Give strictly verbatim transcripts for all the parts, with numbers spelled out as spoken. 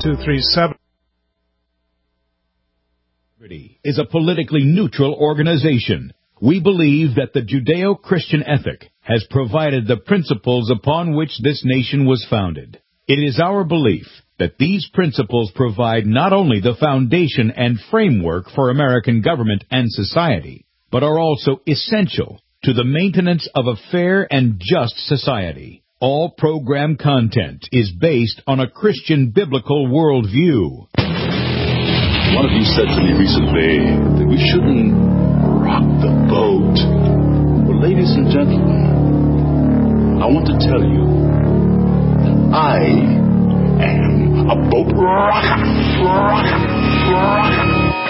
two three seven. Is a politically neutral organization. We believe that the Judeo-Christian ethic has provided the principles upon which this nation was founded. It is our belief that these principles provide not only the foundation and framework for American government and society, but are also essential to the maintenance of a fair and just society. All program content is based on a Christian biblical worldview. One of you said to me recently that we shouldn't rock the boat. Well, ladies and gentlemen, I want to tell you that I am a boat rocker. rocker, rocker.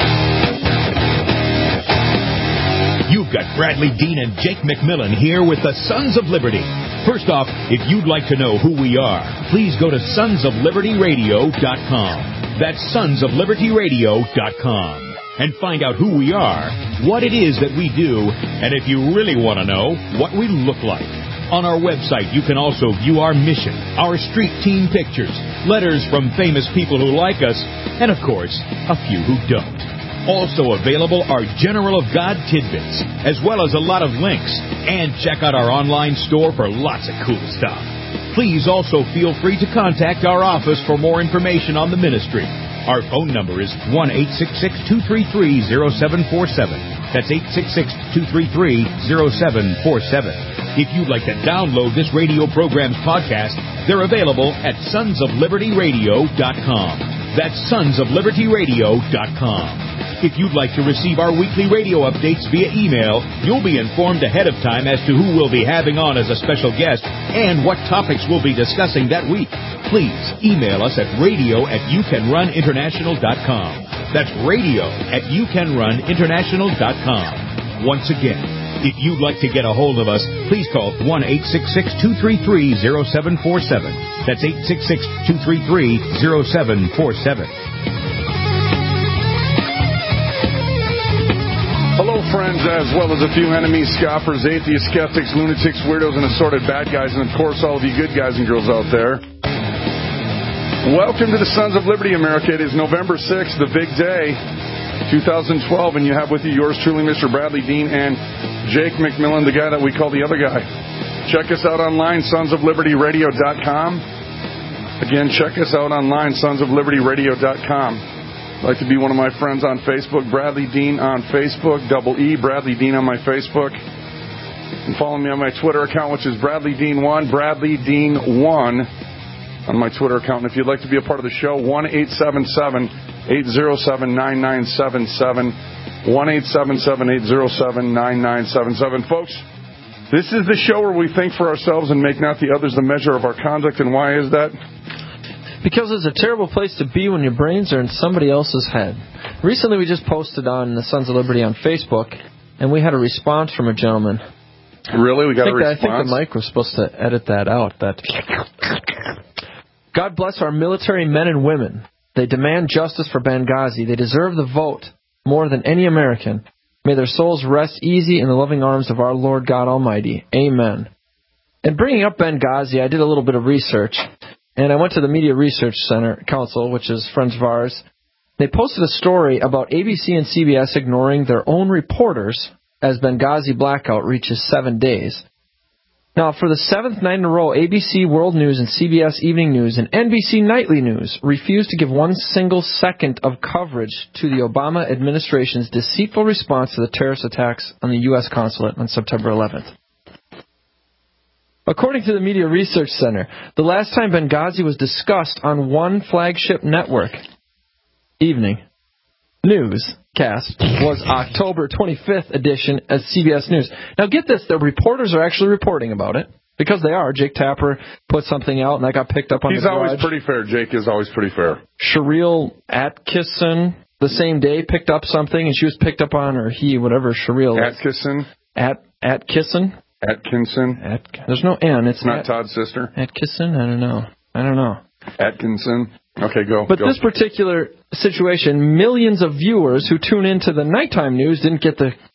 You've got Bradley Dean and Jake McMillan here with the Sons of Liberty. First off, if you'd like to know who we are, please go to sons of liberty radio dot com. That's sons of liberty radio dot com. And find out who we are, what it is that we do, and if you really want to know, what we look like. On our website, you can also view our mission, our street team pictures, letters from famous people who like us, and of course, a few who don't. Also available are General of God tidbits, as well as a lot of links. And check out our online store for lots of cool stuff. Please also feel free to contact our office for more information on the ministry. Our phone number is one eight six six, two three three, zero seven four seven. That's eight six six, two three three, zero seven four seven. If you'd like to download this radio program's podcast, they're available at sons of liberty radio dot com. That's sons of liberty radio dot com. If you'd like to receive our weekly radio updates via email, you'll be informed ahead of time as to who we'll be having on as a special guest and what topics we'll be discussing that week. Please email us at radio at you can run international dot com. That's radio at you can run international dot com. Once again, if you'd like to get a hold of us, please call one eight six six, two three three, zero seven four seven. That's eight six six, two three three, zero seven four seven. Hello, friends, as well as a few enemies, scoffers, atheists, skeptics, lunatics, weirdos, and assorted bad guys, and, of course, all of you good guys and girls out there. Welcome to the Sons of Liberty, America. It is November sixth, the big day, two thousand twelve, and you have with you yours truly, Mister Bradley Dean, and Jake McMillan, the guy that we call the other guy. Check us out online, sons of liberty radio dot com. Again, check us out online, sons of liberty radio dot com. I'd like to be one of my friends on Facebook, Bradley Dean on Facebook, double E, Bradley Dean on my Facebook. And follow me on my Twitter account, which is Bradley Dean one, Bradley Dean one on my Twitter account. And if you'd like to be a part of the show, one eight seven seven, eight zero seven, nine nine seven seven, one eight seven seven, eight zero seven, nine nine seven seven. Folks, this is the show where we think for ourselves and make not the others the measure of our conduct. And why is that? Because it's a terrible place to be when your brains are in somebody else's head. Recently, we just posted on the Sons of Liberty on Facebook, and we had a response from a gentleman. Really? We got a response? I think the mic was supposed to edit that out. That God bless our military men and women. They demand justice for Benghazi. They deserve the vote more than any American. May their souls rest easy in the loving arms of our Lord God Almighty. Amen. And bringing up Benghazi, I did a little bit of research. And I went to the Media Research Center Council, which is friends of ours. They posted a story about A B C and C B S ignoring their own reporters as Benghazi blackout reaches seven days. Now, for the seventh night in a row, A B C World News and C B S Evening News and N B C Nightly News refused to give one single second of coverage to the Obama administration's deceitful response to the terrorist attacks on the U S consulate on September eleventh. According to the Media Research Center, the last time Benghazi was discussed on one flagship network, Evening Newscast, was October twenty-fifth edition at C B S News. Now get this, the reporters are actually reporting about it, because they are. Jake Tapper put something out, and that got picked up on He's the garage. He's always pretty fair. Jake is always pretty fair. Sherrill Atkinson, the same day, picked up something, and she was picked up on, or he, whatever, Sherrill. Atkinson? At, Atkinson? Atkinson. At, there's no N. It's not At, Todd's sister. Atkinson. I don't know. I don't know. Atkinson. Okay, go. But go. this particular situation, millions of viewers who tune into the nighttime news didn't get the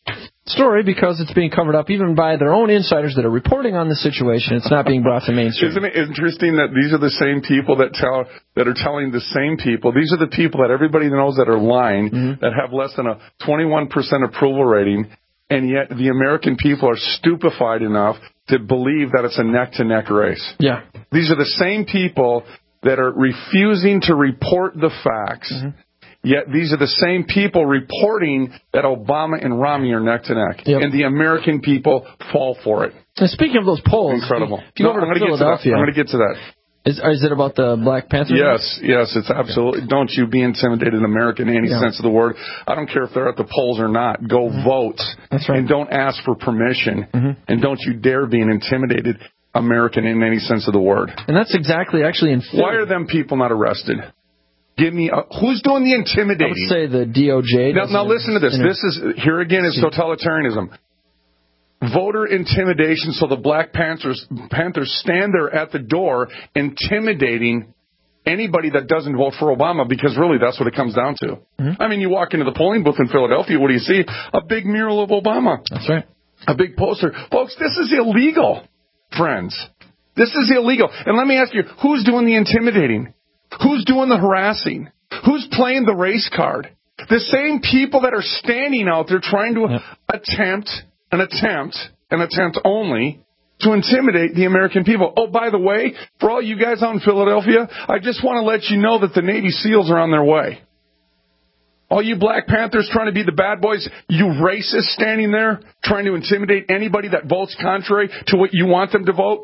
story because it's being covered up even by their own insiders that are reporting on the situation. It's not being brought to mainstream. Isn't it interesting that these are the same people that tell that are telling the same people? These are the people that everybody knows that are lying, mm-hmm. that have less than a twenty-one percent approval rating, and yet the American people are stupefied enough to believe that it's a neck-to-neck race. Yeah. These are the same people that are refusing to report the facts. Mm-hmm. Yet these are the same people reporting that Obama and Romney are neck to neck, yep. and the American people fall for it. And speaking of those polls, incredible. If you no, go over I'm to Philadelphia, I'm going to get to that. Is, is it about the Black Panthers? Yes, yes, it's absolutely. Okay. Don't you be intimidated, American, in any yeah. sense of the word. I don't care if they're at the polls or not. Go mm-hmm. vote. That's right. And don't ask for permission. Mm-hmm. And don't you dare be an intimidated American in any sense of the word. And that's exactly actually in Philly. Why are them people not arrested? Give me a, who's doing the intimidating? I would say the D O J. Now, now listen to this. This is here again is totalitarianism. Voter intimidation, so the Black Panthers Panthers stand there at the door intimidating anybody that doesn't vote for Obama, because really that's what it comes down to. Mm-hmm. I mean, you walk into the polling booth in Philadelphia, what do you see? A big mural of Obama. That's right. A big poster. Folks, this is illegal, friends. This is illegal. And let me ask you, who's doing the intimidating? Who's doing the harassing? Who's playing the race card? The same people that are standing out there trying to yep. attempt, an attempt, an attempt only to intimidate the American people. Oh, by the way, for all you guys out in Philadelphia, I just want to let you know that the Navy SEALs are on their way. All you Black Panthers trying to be the bad boys, you racists standing there trying to intimidate anybody that votes contrary to what you want them to vote.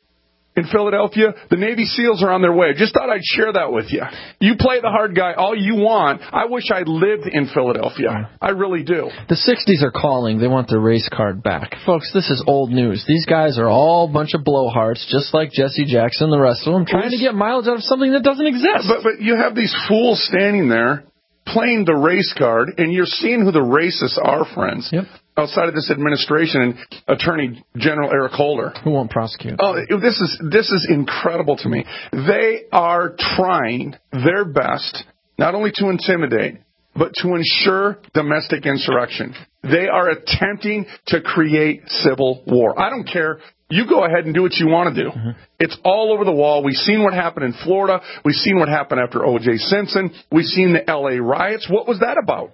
In Philadelphia, the Navy SEALs are on their way. Just thought I'd share that with you. You play the hard guy all you want. I wish I lived in Philadelphia. I really do. The sixties are calling. They want their race card back. Folks, this is old news. These guys are all a bunch of blowhards, just like Jesse Jackson and the rest of them, trying to get mileage out of something that doesn't exist. But, but you have these fools standing there playing the race card, and you're seeing who the racists are, friends. Yep. Outside of this administration, and Attorney General Eric Holder, who won't prosecute. Oh, this is this is incredible to me. They are trying their best not only to intimidate, but to ensure domestic insurrection. They are attempting to create civil war. I don't care. You go ahead and do what you want to do. Mm-hmm. It's all over the wall. We've seen what happened in Florida. We've seen what happened after O J Simpson. We've seen the L A riots. What was that about?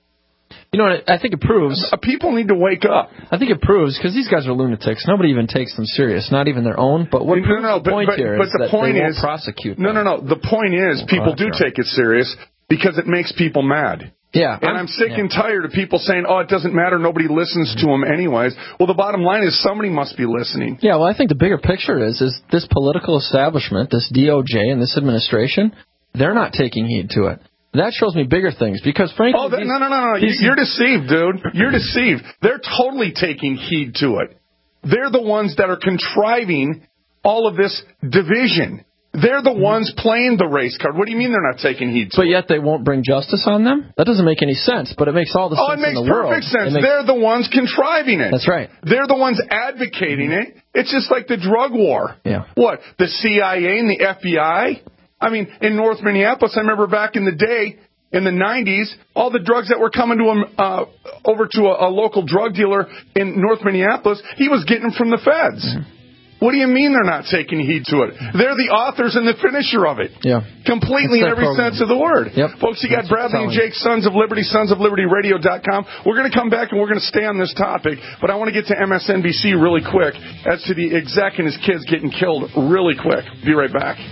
You know what, I think it proves... People need to wake up. I think it proves, because these guys are lunatics. Nobody even takes them serious, not even their own. But what no, proves no, the but, point but, here but is the that point they is, won't prosecute No, them. no, no. The point is, people do take it serious because it makes people mad. Yeah. And I'm, I'm sick yeah. and tired of people saying, oh, it doesn't matter, nobody listens to them anyways. Well, the bottom line is somebody must be listening. Yeah, well, I think the bigger picture is, is this political establishment, this D O J and this administration, they're not taking heed to it. That shows me bigger things, because frankly... Oh, that, these, no, no, no, no. these, You're deceived, dude. You're deceived. They're totally taking heed to it. They're the ones that are contriving all of this division. They're the ones playing the race card. What do you mean they're not taking heed to but it? But yet they won't bring justice on them? That doesn't make any sense, but it makes all the oh, sense in the world. Oh, it makes perfect sense. Makes... They're the ones contriving it. That's right. They're the ones advocating it. It's just like the drug war. Yeah. What? The C I A and the F B I? I mean, in North Minneapolis, I remember back in the day, in the nineties, all the drugs that were coming to him uh, over to a, a local drug dealer in North Minneapolis, he was getting them from the feds. Mm-hmm. What do you mean they're not taking heed to it? They're the authors and the finisher of it. Yeah. Completely in every program. sense of the word. Yep. Folks, you got That's Bradley and Jake, Sons of Liberty, sons of liberty radio dot com. We're going to come back and we're going to stay on this topic, but I want to get to M S N B C really quick as to the exec and his kids getting killed really quick. Be right back.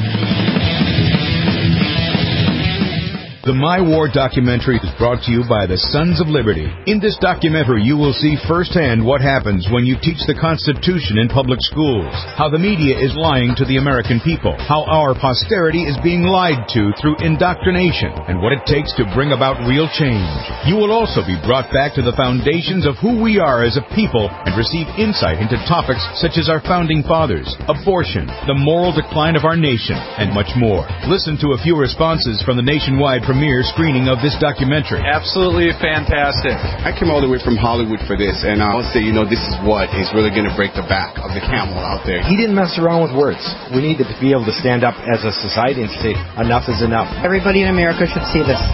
The My War documentary is brought to you by the Sons of Liberty. In this documentary, you will see firsthand what happens when you teach the Constitution in public schools, how the media is lying to the American people, how our posterity is being lied to through indoctrination, and what it takes to bring about real change. You will also be brought back to the foundations of who we are as a people and receive insight into topics such as our founding fathers, abortion, the moral decline of our nation, and much more. Listen to a few responses from the nationwide premiere screening of this documentary. Absolutely fantastic. I came all the way from Hollywood for this, and I want to say, you know, this is what is really going to break the back of the camel out there. He didn't mess around with words. We need to be able to stand up as a society and say, enough is enough. Everybody in America should see this.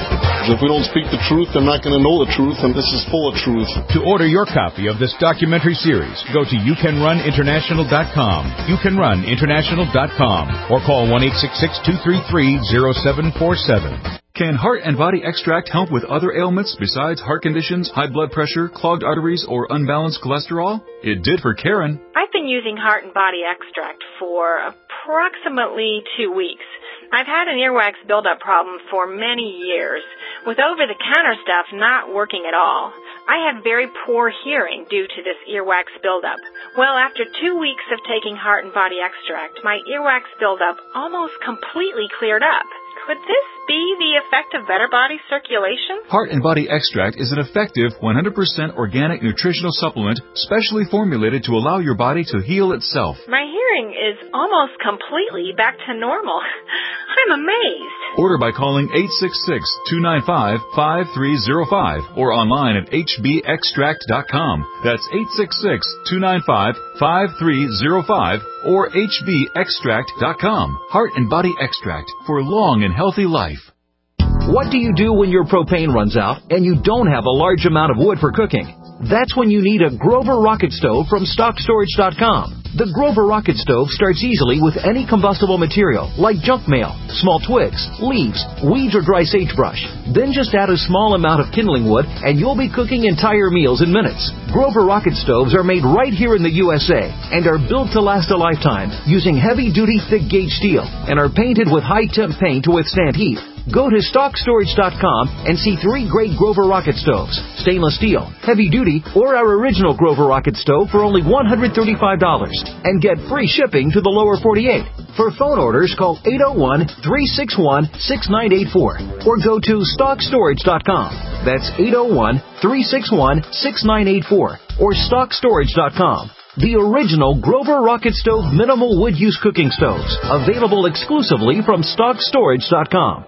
If we don't speak the truth, they're not going to know the truth, and this is full of truth. To order your copy of this documentary series, go to you can run international dot com, you can run international dot com, or call one eight six six, two three three, zero seven four seven. Can Heart and Body Extract help with other ailments besides heart conditions, high blood pressure, clogged arteries, or unbalanced cholesterol? It did for Karen. I've been using Heart and Body Extract for approximately two weeks. I've had an earwax buildup problem for many years, with over-the-counter stuff not working at all. I have very poor hearing due to this earwax buildup. Well, after two weeks of taking Heart and Body Extract, my earwax buildup almost completely cleared up. Could this be the effect of better body circulation? Heart and Body Extract is an effective one hundred percent organic nutritional supplement specially formulated to allow your body to heal itself. My hearing is almost completely back to normal. I'm amazed. Order by calling eight six six, two nine five, five three zero five or online at h b extract dot com. That's eight six six, two nine five, five three zero five or h b extract dot com. Heart and Body Extract for long and healthy life. What do you do when your propane runs out and you don't have a large amount of wood for cooking? That's when you need a Grover Rocket Stove from stock storage dot com. The Grover Rocket Stove starts easily with any combustible material like junk mail, small twigs, leaves, weeds, or dry sagebrush. Then just add a small amount of kindling wood and you'll be cooking entire meals in minutes. Grover Rocket Stoves are made right here in the U S A and are built to last a lifetime using heavy-duty thick-gauge steel and are painted with high-temp paint to withstand heat. Go to stock storage dot com and see three great Grover Rocket Stoves, stainless steel, heavy-duty, or our original Grover Rocket Stove for only one hundred thirty-five dollars. And get free shipping to the lower forty-eight. For phone orders, call eight oh one, three six one, six nine eight four or go to stock storage dot com. That's eight oh one, three six one, six nine eight four or stock storage dot com. The original Grover Rocket Stove minimal wood use cooking stoves, available exclusively from stock storage dot com.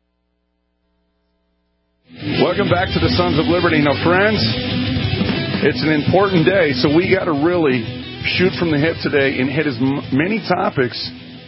Welcome back to the Sons of Liberty. Now, friends, it's an important day, so we got to really shoot from the hip today and hit as m- many topics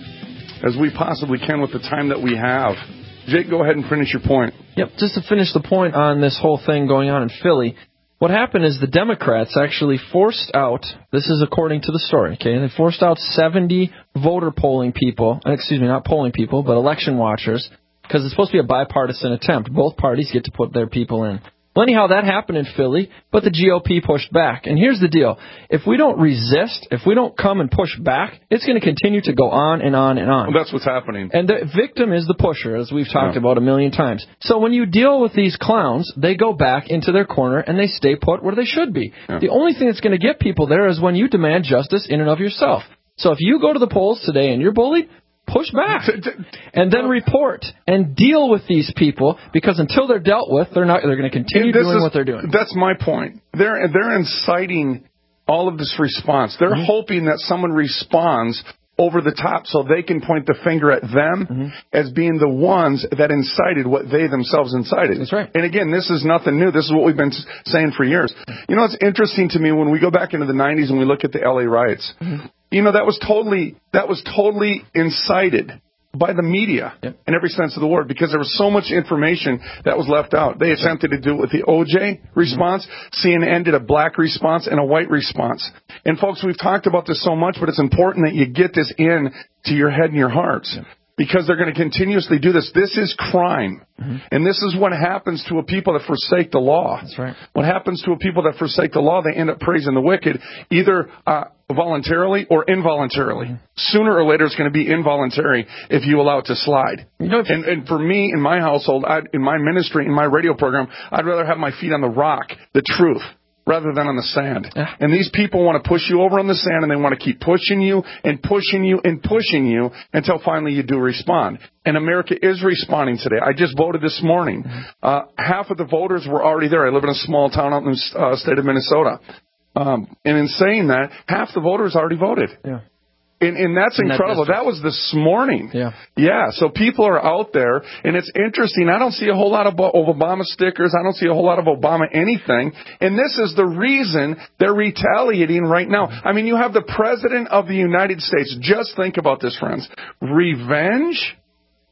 as we possibly can with the time that we have. Jake, go ahead and finish your point. Yep, just to finish the point on this whole thing going on in Philly, what happened is the Democrats actually forced out, this is according to the story, okay, they forced out seventy voter polling people, excuse me, not polling people, but election watchers, because it's supposed to be a bipartisan attempt. Both parties get to put their people in. Well, anyhow, that happened in Philly, but the G O P pushed back. And here's the deal. If we don't resist, if we don't come and push back, it's going to continue to go on and on and on. Well, that's what's happening. And the victim is the pusher, as we've talked yeah. about a million times. So when you deal with these clowns, they go back into their corner and they stay put where they should be. Yeah. The only thing that's going to get people there is when you demand justice in and of yourself. So if you go to the polls today and you're bullied, push back and then report and deal with these people, because until they're dealt with, they're not. They're going to continue doing is, what they're doing. That's my point. They're they're inciting all of this response. They're mm-hmm. hoping that someone responds over the top so they can point the finger at them mm-hmm. as being the ones that incited what they themselves incited. That's right. And again, this is nothing new. This is what we've been saying for years. You know, it's interesting to me when we go back into the nineties and we look at the L A riots. Mm-hmm. You know, that was totally that was totally incited by the media yep. in every sense of the word, because there was so much information that was left out. They attempted to do it with the O J response. Mm-hmm. C N N did a black response and a white response. And folks, we've talked about this so much, but it's important that you get this in to your head and your hearts. Yep. Because they're going to continuously do this. This is crime. Mm-hmm. And this is what happens to a people that forsake the law. That's right. What happens to a people that forsake the law, they end up praising the wicked, either uh, voluntarily or involuntarily. Mm-hmm. Sooner or later, it's going to be involuntary if you allow it to slide. You know, and, and for me, in my household, I'd, in my ministry, in my radio program, I'd rather have my feet on the rock, the truth, rather than on the sand. Yeah. And these people want to push you over on the sand, and they want to keep pushing you and pushing you and pushing you until finally you do respond. And America is responding today. I just voted this morning. Mm-hmm. Uh, half of the voters were already there. I live in a small town out in the uh, state of Minnesota. Um, and in saying that, half the voters already voted. Yeah. And, and that's in incredible. That, that was this morning. Yeah. Yeah. So people are out there, and it's interesting. I don't see a whole lot of, of Obama stickers. I don't see a whole lot of Obama anything. And this is the reason they're retaliating right now. I mean, you have the President of the United States. Just think about this, friends. Revenge?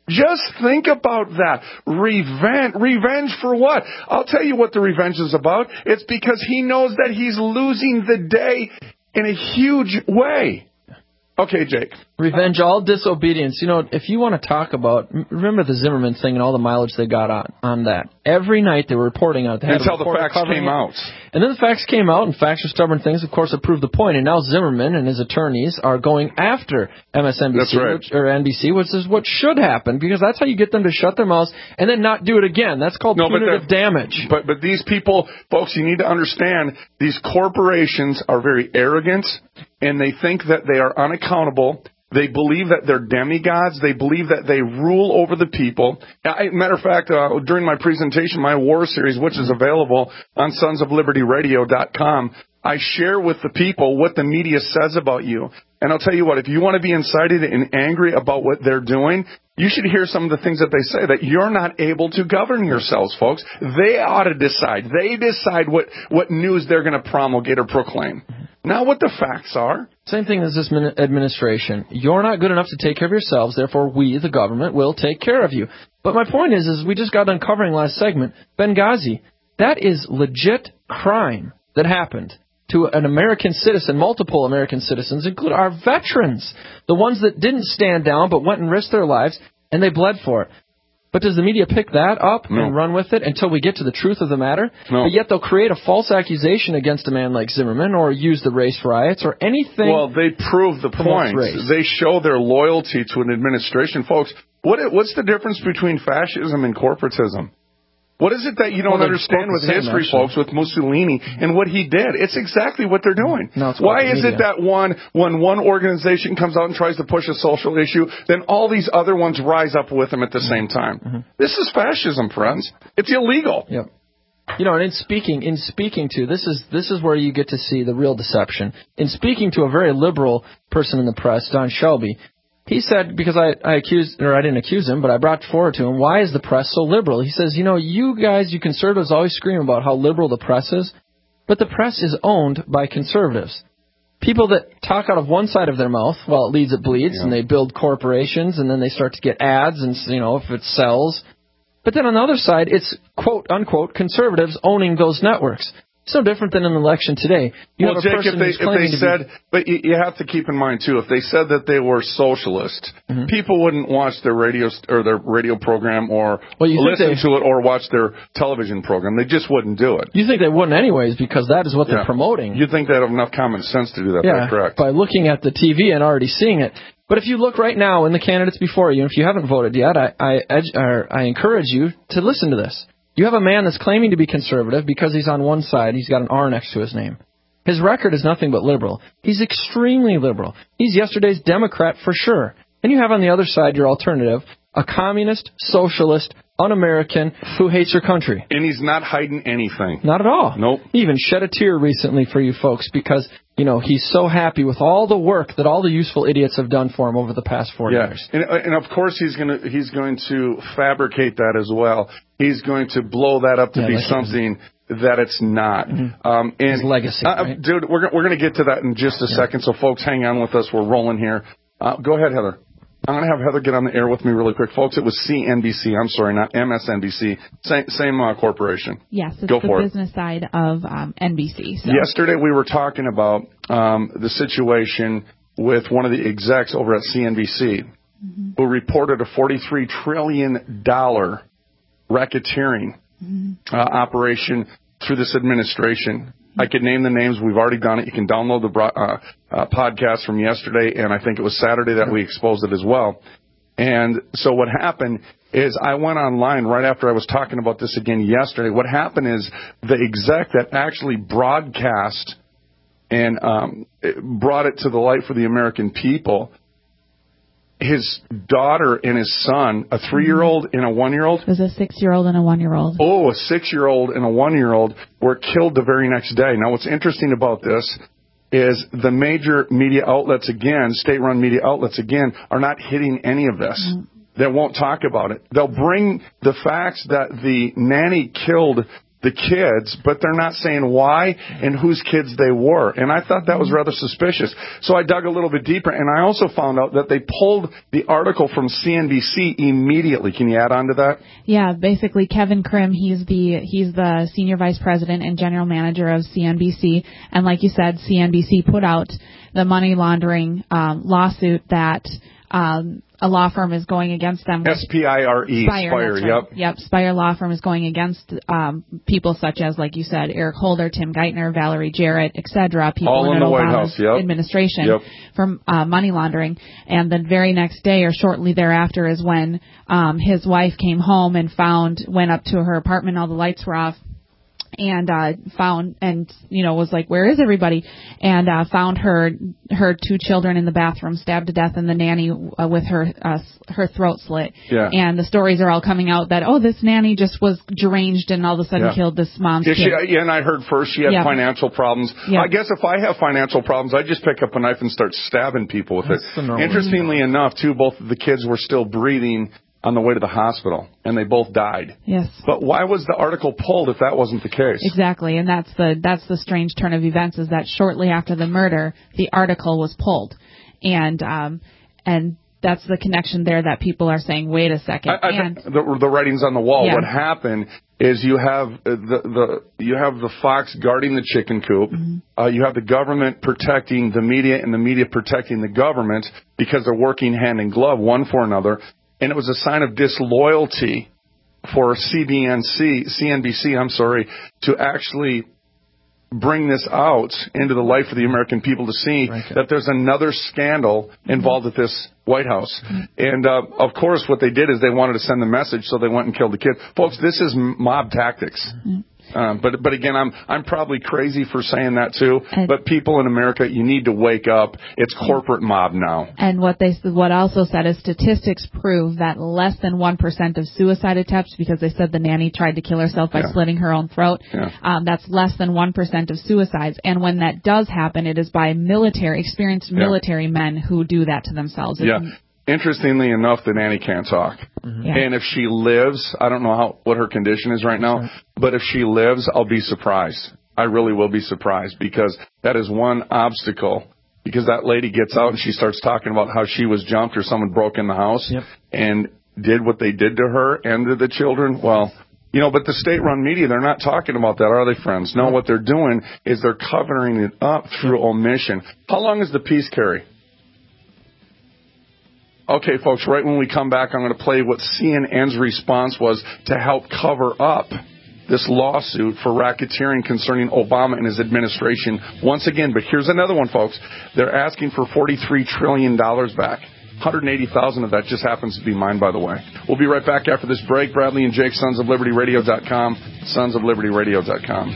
Just think about that. Revenge. Revenge for what? I'll tell you what the revenge is about. It's because he knows that he's losing the day in a huge way. Okay, Jake. Revenge all disobedience. You know, if you want to talk about, remember the Zimmerman thing and all the mileage they got on, on that. Every night they were reporting on it. They had Until the facts came it. out. And then the facts came out, and facts are stubborn things. Of course, it proved the point. And now Zimmerman and his attorneys are going after M S N B C That's right. which, or N B C, which is what should happen, because that's how you get them to shut their mouths and then not do it again. That's called no, punitive damage. But but these people, folks, you need to understand, these corporations are very arrogant, and they think that they are unaccountable. They believe that they're demigods. They believe that they rule over the people. I, matter of fact, uh, during my presentation, my war series, which is available on sons of liberty radio dot com, I share with the people what the media says about you. And I'll tell you what, if you want to be incited and angry about what they're doing, you should hear some of the things that they say, that you're not able to govern yourselves, folks. They ought to decide. They decide what, what news they're going to promulgate or proclaim. Not what the facts are. Same thing as this administration. You're not good enough to take care of yourselves, therefore we, the government, will take care of you. But my point is, is we just got done covering last segment, Benghazi. That is legit crime that happened to an American citizen, multiple American citizens, including our veterans, the ones that didn't stand down but went and risked their lives, and they bled for it. But does the media pick that up no. and run with it until we get to the truth of the matter? No. But yet they'll create a false accusation against a man like Zimmerman or use the race riots or anything. Well, they prove the point. Race. They show their loyalty to an administration. Folks, what what's the difference between fascism and corporatism? What is it that you don't well, understand with history, actually. folks, with Mussolini and what he did? It's exactly what they're doing. No, Why is it that one, when one organization comes out and tries to push a social issue, then all these other ones rise up with them at the mm-hmm. same time? Mm-hmm. This is fascism, friends. It's illegal. Yep. You know, and in speaking, in speaking to, this is this is where you get to see the real deception. In speaking to a very liberal person in the press, Don Shelby, he said, because I, I accused, or I didn't accuse him, but I brought forward to him, why is the press so liberal? He says, you know, you guys, you conservatives always scream about how liberal the press is, but the press is owned by conservatives. People that talk out of one side of their mouth, well, it leads, it bleeds, yeah. and they build corporations, and then they start to get ads, and, you know, if it sells. But then on the other side, it's quote, unquote, conservatives owning those networks. It's no different than an election today. You well, have a Jake, person if they, who's if claiming they to said, be... but you, you have to keep in mind too, if they said that they were socialist, mm-hmm. people wouldn't watch their radio or their radio program or well, listen they, to it or watch their television program. They just wouldn't do it. You think they wouldn't anyways, because that is what yeah. they're promoting. You think they have enough common sense to do that? Yeah, correct. By looking at the T V and already seeing it. But if you look right now in the candidates before you, and if you haven't voted yet, I I, I encourage you to listen to this. You have a man that's claiming to be conservative because he's on one side. He's got an R next to his name. His record is nothing but liberal. He's extremely liberal. He's yesterday's Democrat for sure. And you have on the other side your alternative, a communist, socialist, un-American who hates your country. And he's not hiding anything. Not at all. Nope. He even shed a tear recently for you folks because, you know, he's so happy with all the work that all the useful idiots have done for him over the past four yeah. years. And, and of course he's going to he's going to fabricate that as well. He's going to blow that up to yeah, be like something that it's not. Mm-hmm. Um, and his legacy, uh, right? Dude, we're we're going to get to that in just a yeah. second. So folks, hang on with us. We're rolling here. Uh, go ahead, Heather. I'm going to have Heather get on the air with me really quick. Folks, it was C N B C. I'm sorry, not M S N B C. Same, same uh, corporation. Yes, it's Go the for business it. side of um, N B C. So. Yesterday we were talking about um, the situation with one of the execs over at C N B C mm-hmm. who reported a forty-three trillion dollars racketeering mm-hmm. uh, operation through this administration. I could name the names. We've already done it. You can download the bro- uh, uh, podcast from yesterday, and I think it was Saturday that we exposed it as well. And so what happened is I went online right after I was talking about this again yesterday. What happened is the exec that actually broadcast and um, brought it to the light for the American people, his daughter and his son, a three-year-old and a one-year-old. It was a six-year-old and a one-year-old. Oh, a six-year-old and a one-year-old were killed the very next day. Now, what's interesting about this is the major media outlets, again, state-run media outlets, again, are not hitting any of this. Mm-hmm. They won't talk about it. They'll bring the facts that the nanny killed the kids, but they're not saying why and whose kids they were. And I thought that was rather suspicious. So I dug a little bit deeper, and I also found out that they pulled the article from C N B C immediately. Can you add on to that? Yeah, basically Kevin Krim, he's the he's the senior vice president and general manager of C N B C. And like you said, C N B C put out the money laundering um, lawsuit that um, a law firm is going against them. S P I R E, Spire, Spire, right. yep. Yep, Spire Law Firm is going against um, people such as, like you said, Eric Holder, Tim Geithner, Valerie Jarrett, et cetera, people All in, in the Obama's White House, yep. administration Yep. for uh, money laundering. And the very next day or shortly thereafter is when um, his wife came home and found, went up to her apartment, all the lights were off, and uh found and you know was like, where is everybody? And uh found her her two children in the bathroom, stabbed to death, and the nanny uh, with her uh, her throat slit. Yeah. And the stories are all coming out that, oh, this nanny just was deranged and all of a sudden Yeah. killed this mom's Yeah, kid. she, yeah, and I heard first she had Yeah. financial problems. Yeah. I guess if I have financial problems, I just pick up a knife and start stabbing people with That's it. the normal. Interestingly enough, too, both of the kids were still breathing on the way to the hospital, and they both died. Yes. But why was the article pulled if that wasn't the case? Exactly, and that's the that's the strange turn of events, is that shortly after the murder, the article was pulled, and um and that's the connection there that people are saying, wait a second. I, I and think the, the writing's on the wall. Yeah. What happened is you have uh, the the you have the fox guarding the chicken coop. Mm-hmm. Uh, you have the government protecting the media, and the media protecting the government because they're working hand in glove, one for another. And it was a sign of disloyalty for C B N C, C N B C, I'm sorry, to actually bring this out into the life of the American people to see Okay. that there's another scandal involved at this White House. And, uh, of course, what they did is they wanted to send the message, so they went and killed the kid. Folks, this is mob tactics. Um, but but again, I'm I'm probably crazy for saying that too. And- but people in America, you need to wake up. It's corporate mob now. And what they what also said is statistics prove that less than one percent of suicide attempts, because they said the nanny tried to kill herself by Yeah. slitting her own throat, Yeah. um, that's less than one percent of suicides. And when that does happen, it is by military, experienced Yeah. military men who do that to themselves. Yeah. It's- Interestingly enough, the nanny can't talk. Yeah. And if she lives, I don't know how what her condition is right now, but if she lives, I'll be surprised. I really will be surprised, because that is one obstacle. Because that lady gets out and she starts talking about how she was jumped or someone broke in the house Yep. and did what they did to her and to the children. Well, you know, but the state-run media, they're not talking about that, are they, friends? No, what they're doing is they're covering it up through omission. How long is the peace carry? Okay, folks, right when we come back, I'm going to play what C N N's response was to help cover up this lawsuit for racketeering concerning Obama and his administration once again. But here's another one, folks. They're asking for forty-three trillion dollars back. one hundred eighty thousand of that just happens to be mine, by the way. We'll be right back after this break. Bradley and Jake, sons of liberty radio dot com, sons of liberty radio dot com.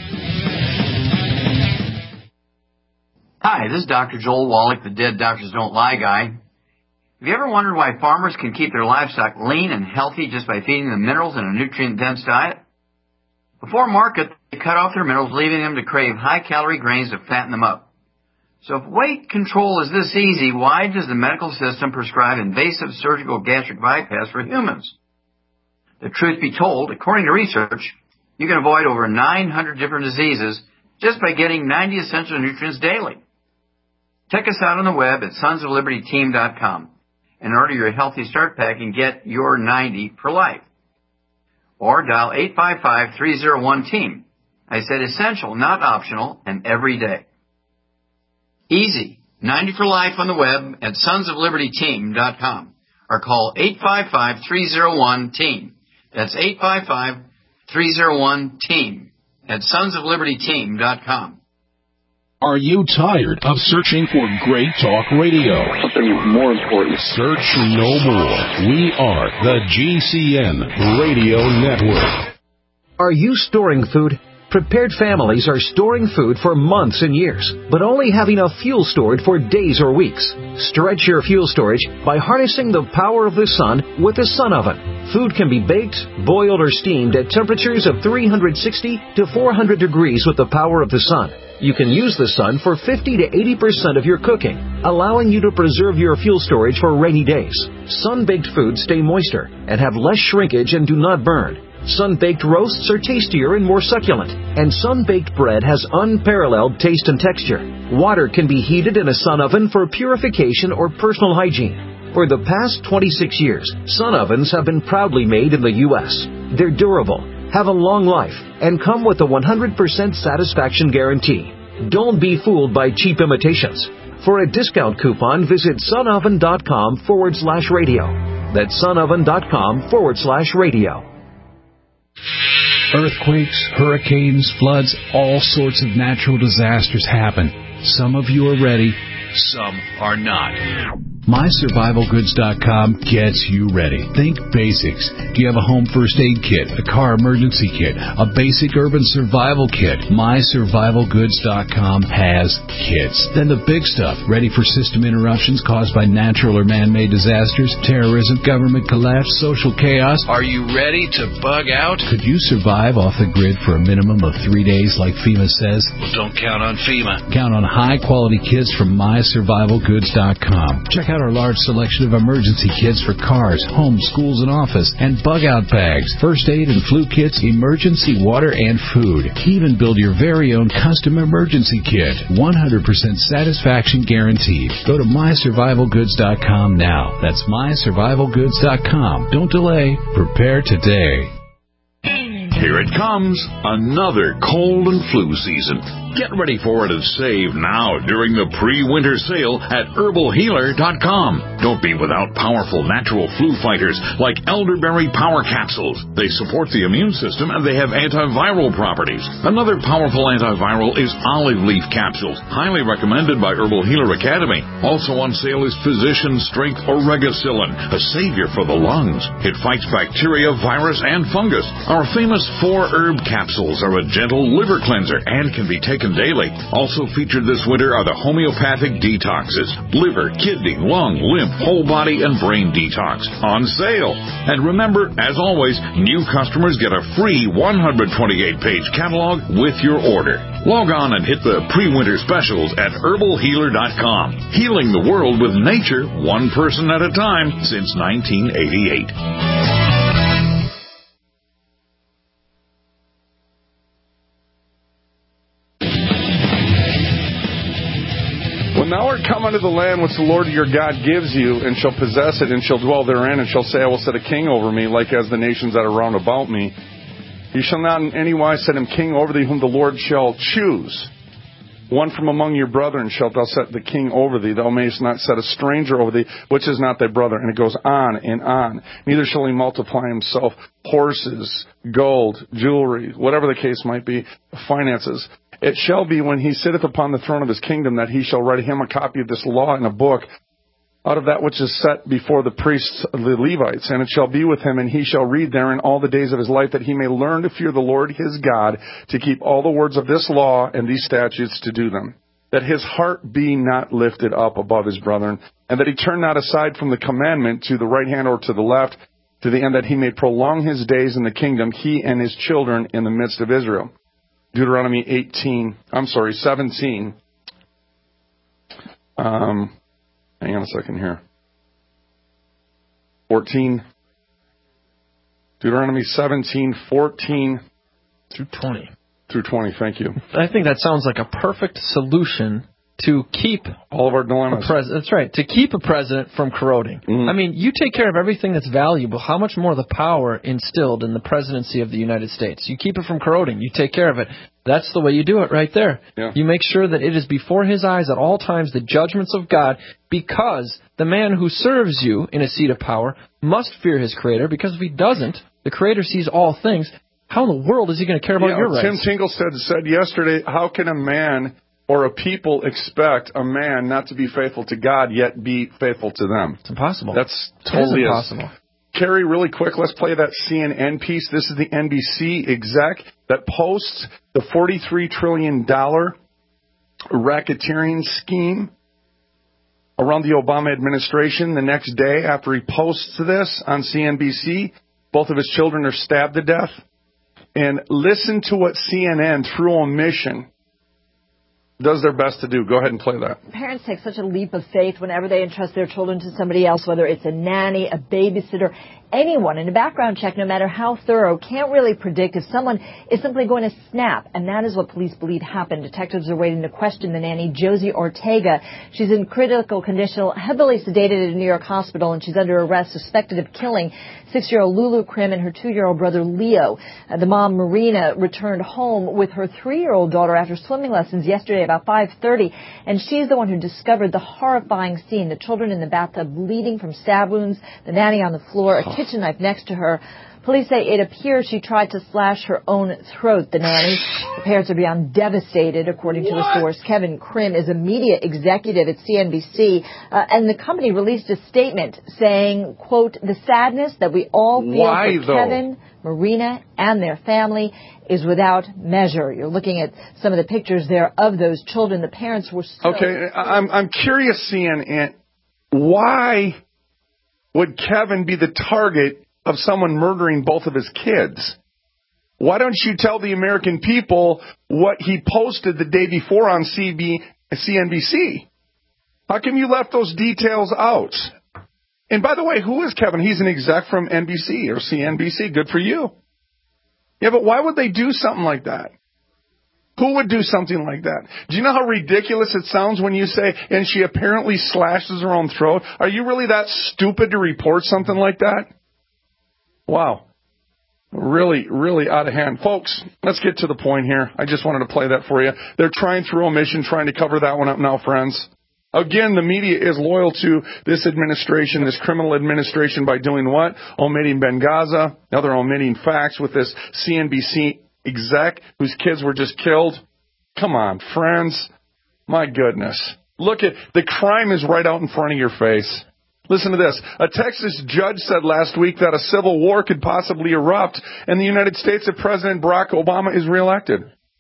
Hi, this is Doctor Joel Wallach, the Dead Doctors Don't Lie guy. Have you ever wondered why farmers can keep their livestock lean and healthy just by feeding them minerals in a nutrient-dense diet? Before market, they cut off their minerals, leaving them to crave high-calorie grains to fatten them up. So if weight control is this easy, why does the medical system prescribe invasive surgical gastric bypass for humans? The truth be told, according to research, you can avoid over nine hundred different diseases just by getting ninety essential nutrients daily. Check us out on the web at sons of liberty team dot com. And order your Healthy Start Pack and get your ninety for life. Or dial eight five five, three oh one, team. I said essential, not optional, and every day. Easy. ninety for life on the web at sons of liberty team dot com. Or call eight five five, three oh one, team. That's eight five five, three oh one, team at sons of liberty team dot com. Are you tired of searching for great talk radio? Something more important. Search no more. We are the G C N Radio Network. Are you storing food? Prepared families are storing food for months and years, but only have enough fuel stored for days or weeks. Stretch your fuel storage by harnessing the power of the sun with the Sun Oven. Food can be baked, boiled, or steamed at temperatures of three hundred sixty to four hundred degrees with the power of the sun. You can use the sun for fifty to eighty percent of your cooking, allowing you to preserve your fuel storage for rainy days. Sun-baked foods stay moister and have less shrinkage and do not burn. Sun-baked roasts are tastier and more succulent, and sun-baked bread has unparalleled taste and texture. Water can be heated in a sun oven for purification or personal hygiene. For the past twenty-six years, sun ovens have been proudly made in the U S They're durable, have a long life, and come with a one hundred percent satisfaction guarantee. Don't be fooled by cheap imitations. For a discount coupon, visit sunoven.com forward slash radio. That's sunoven.com forward slash radio. Earthquakes, hurricanes, floods, all sorts of natural disasters happen. Some of you are ready, some are not. my survival goods dot com gets you ready. Think basics. Do you have a home first aid kit, a car emergency kit, a basic urban survival kit? my survival goods dot com has kits. Then the big stuff, ready for system interruptions caused by natural or man-made disasters, terrorism, government collapse, social chaos. Are you ready to bug out? Could you survive off the grid for a minimum of three days like FEMA says? Well, don't count on FEMA. Count on high-quality kits from my survival goods dot com. Check out our large selection of emergency kits for cars, homes, schools, and office, and bug-out bags, first aid and flu kits, emergency water, and food. Even build your very own custom emergency kit. one hundred percent satisfaction guaranteed. Go to my survival goods dot com now. That's my survival goods dot com. Don't delay. Prepare today. Here it comes, another cold and flu season. Get ready for it and save now during the pre-winter sale at herbal healer dot com. Don't be without powerful natural flu fighters like elderberry power capsules. They support the immune system and they have antiviral properties. Another powerful antiviral is olive leaf capsules, highly recommended by Herbal Healer Academy. Also on sale is Physician Strength Oregacillin, a savior for the lungs. It fights bacteria, virus, and fungus. Our famous four herb capsules are a gentle liver cleanser and can be taken daily. Also featured this winter are the homeopathic detoxes, liver, kidney, lung, lymph, whole body, and brain detox on sale. And remember, as always, new customers get a free one hundred twenty-eight page catalog with your order. Log on and hit the pre-winter specials at herbal healer dot com. Healing the world with nature, one person at a time since nineteen eighty-eight. Now are come unto the land which the Lord your God gives you, and shall possess it, and shall dwell therein, and shall say, I will set a king over me, like as the nations that are round about me. You shall not in any wise set him king over thee, whom the Lord shall choose. One from among your brethren shalt thou set the king over thee. Thou mayest not set a stranger over thee, which is not thy brother. And it goes on and on. Neither shall he multiply himself horses, gold, jewelry, whatever the case might be, finances. It shall be when he sitteth upon the throne of his kingdom that he shall write him a copy of this law in a book out of that which is set before the priests, the Levites. And it shall be with him, and he shall read therein all the days of his life, that he may learn to fear the Lord his God, to keep all the words of this law and these statutes to do them. That his heart be not lifted up above his brethren, and that he turn not aside from the commandment to the right hand or to the left, to the end that he may prolong his days in the kingdom, he and his children in the midst of Israel. Deuteronomy eighteen, I'm sorry, seventeen. Um, hang on a second here. fourteen. Deuteronomy seventeen, fourteen. Through twenty. Through twenty, thank you. I think that sounds like a perfect solution to keep all of our dilemmas. Pres- that's right, to keep a president from corroding. Mm-hmm. I mean, you take care of everything that's valuable. How much more the power instilled in the presidency of the United States? You keep it from corroding. You take care of it. That's the way you do it right there. Yeah. You make sure that it is before his eyes at all times the judgments of God, because the man who serves you in a seat of power must fear his Creator, because if he doesn't, the Creator sees all things. How in the world is he going to care about yeah, your rights? Tim Tinglestead said yesterday, how can a man or a people expect a man not to be faithful to God, yet be faithful to them? It's impossible. That's totally it is impossible. Is. Carrie, really quick, let's play that C N N piece. This is the N B C exec that posts the forty-three trillion dollars racketeering scheme around the Obama administration. The next day after he posts this on C N B C, both of his children are stabbed to death. And listen to what C N N, through omission, does their best to do. Go ahead and play that. Parents take such a leap of faith whenever they entrust their children to somebody else, whether it's a nanny, a babysitter, anyone. And a background check, no matter how thorough, can't really predict if someone is simply going to snap. And that is what police believe happened. Detectives are waiting to question the nanny, Josie Ortega. She's in critical condition, heavily sedated at a New York hospital, and she's under arrest, suspected of killing six-year-old Lulu Krim and her two-year-old brother Leo. Uh, the mom, Marina, returned home with her three-year-old daughter after swimming lessons yesterday about five thirty, and she's the one who discovered the horrifying scene, the children in the bathtub bleeding from stab wounds, the nanny on the floor, a kitchen knife next to her. Police say it appears she tried to slash her own throat, the nanny. The parents are beyond devastated, according to what? a source. Kevin Krim is a media executive at C N B C, uh, and the company released a statement saying, quote, the sadness that we all feel Why, for though? Kevin, Marina, and their family is without measure. You're looking at some of the pictures there of those children. The parents were so... Okay, I'm, I'm curious, C N N, why would Kevin be the target of someone murdering both of his kids? Why don't you tell the American people what he posted the day before on C N B C? How come you left those details out? And by the way, who is Kevin? He's an exec from N B C or C N B C. Good for you. Yeah, but why would they do something like that? Who would do something like that? Do you know how ridiculous it sounds when you say, and she apparently slashes her own throat? Are you really that stupid to report something like that? Wow. Really, really out of hand. Folks, let's get to the point here. I just wanted to play that for you. They're trying through omission, trying to cover that one up now, friends. Again, the media is loyal to this administration, this criminal administration, by doing what? Omitting Benghazi. Now they're omitting facts with this C N B C exec whose kids were just killed. Come on, friends. My goodness. Look at, the crime is right out in front of your face. Listen to this. A Texas judge said last week that a civil war could possibly erupt in the United States if President Barack Obama is reelected.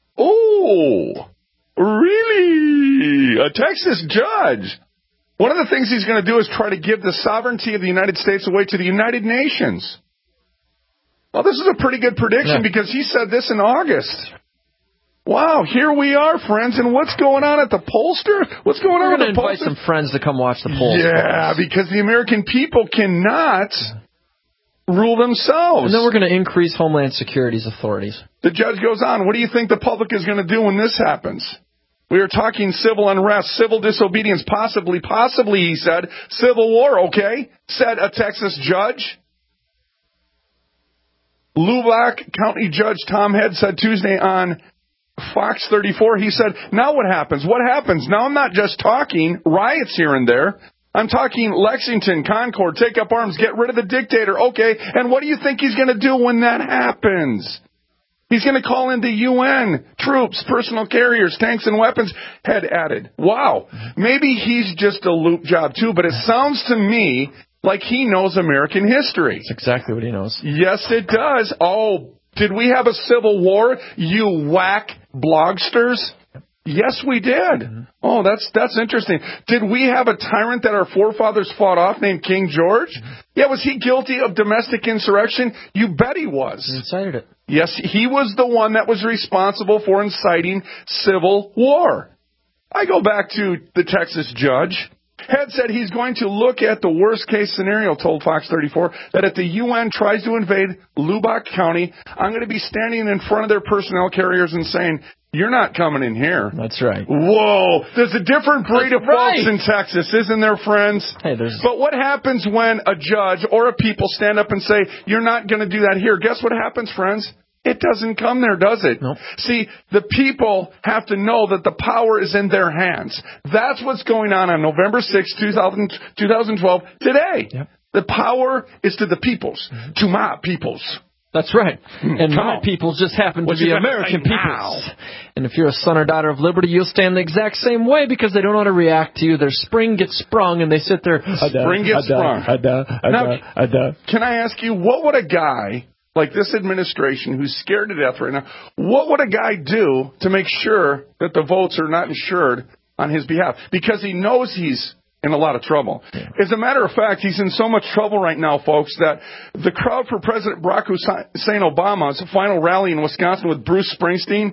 Oh, really? A Texas judge. One of the things he's going to do is try to give the sovereignty of the United States away to the United Nations. Well, this is a pretty good prediction yeah. because he said this in August. Wow, here we are, friends, and what's going on at the pollster? What's going We're on at the pollster? We're going to invite some friends to come watch the polls. Yeah, because the American people cannot rule themselves. And then we're going to increase Homeland Security's authorities. The judge goes on, what do you think the public is going to do when this happens? We are talking civil unrest, civil disobedience, possibly, possibly, he said. Civil war, okay, said a Texas judge. Lubbock County Judge Tom Head said Tuesday on Fox thirty-four, he said, now what happens? What happens? Now I'm not just talking riots here and there. I'm talking Lexington, Concord, take up arms, get rid of the dictator. Okay, and what do you think he's going to do when that happens? He's going to call in the U N, troops, personal carriers, tanks, and weapons. Head added. Wow, maybe he's just a loop job too, but it sounds to me like he knows American history. That's exactly what he knows. Yes, it does. Oh, did we have a civil war, you whack blogsters? Yes, we did. Mm-hmm. Oh, that's that's interesting. Did we have a tyrant that our forefathers fought off named King George? Mm-hmm. Yeah, was he guilty of domestic insurrection? You bet he was. He incited it. Yes, he was the one that was responsible for inciting civil war. I go back to the Texas judge. Head said he's going to look at the worst-case scenario, told Fox thirty-four, that if the U N tries to invade Lubbock County, I'm going to be standing in front of their personnel carriers and saying, you're not coming in here. That's right. Whoa, there's a different breed That's of right. folks in Texas, isn't there, friends? Hey, there's... But what happens when a judge or a people stand up and say, you're not going to do that here? Guess what happens, friends? It doesn't come there, does it? Nope. See, the people have to know that the power is in their hands. That's what's going on on November sixth, twenty twelve, today. Yep. The power is to the peoples, mm-hmm. to my peoples. That's right. And Come my on. peoples just happen what to be American peoples. And if you're a son or daughter of liberty, you'll stand the exact same way because they don't know how to react to you. Their spring gets sprung and they sit there. Spring gets sprung. Now, can I ask you, what would a guy like this administration who's scared to death right now, what would a guy do to make sure that the votes are not insured on his behalf? Because he knows he's in a lot of trouble. Yeah. As a matter of fact, he's in so much trouble right now, folks, that the crowd for President Barack Hussein Obama's final rally in Wisconsin with Bruce Springsteen,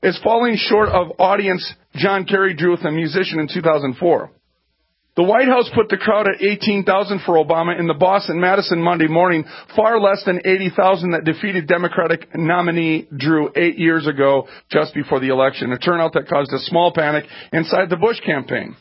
is falling short of audience John Kerry drew with a musician in two thousand four. The White House put the crowd at eighteen thousand for Obama in the Boston Madison Monday morning, far less than eighty thousand that defeated Democratic nominee Drew eight years ago, just before the election, a turnout that caused a small panic inside the Bush campaign.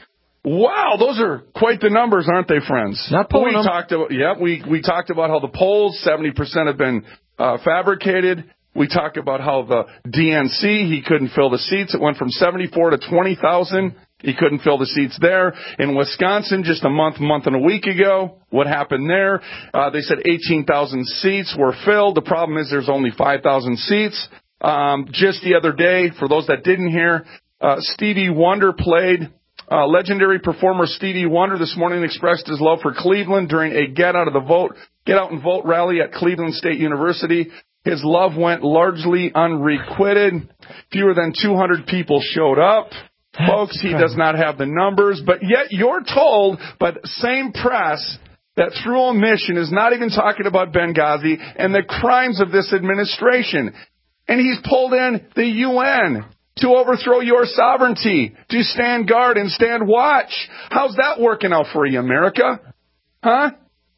Wow, those are quite the numbers, aren't they, friends? Not pulling we them. talked about, yeah, we, we talked about how the polls, seventy percent have been uh, fabricated. We talked about how the D N C, he couldn't fill the seats. It went from seventy-four to twenty thousand. He couldn't fill the seats there. In Wisconsin, just a month, month and a week ago, what happened there? Uh, they said eighteen thousand seats were filled. The problem is there's only five thousand seats. Um, just the other day, for those that didn't hear, uh, Stevie Wonder played. Uh, legendary performer Stevie Wonder this morning expressed his love for Cleveland during a Get Out of the Vote, Get Out and Vote rally at Cleveland State University. His love went largely unrequited. Fewer than two hundred people showed up. That's Folks, he does not have the numbers, but yet you're told by the same press that through omission is not even talking about Benghazi and the crimes of this administration. And he's pulled in the U N to overthrow your sovereignty, to stand guard and stand watch. How's that working out for you, America? Huh?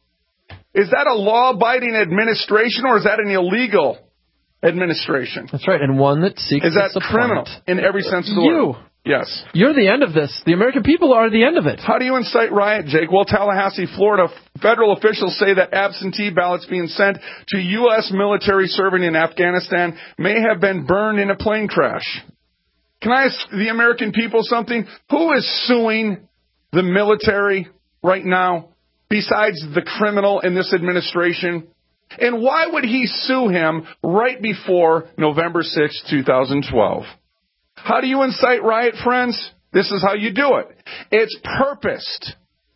Is that a law-abiding administration or is that an illegal administration? That's right, and one that seeks Is that to criminal supplant. in every sense of the You. word? Yes. You're the end of this. The American people are the end of it. How do you incite riot, Jake? Well, Tallahassee, Florida, federal officials say that absentee ballots being sent to U S military serving in Afghanistan may have been burned in a plane crash. Can I ask the American people something? Who is suing the military right now besides the criminal in this administration? And why would he sue him right before November sixth, twenty twelve? How do you incite riot, friends? This is how you do it. It's purposed.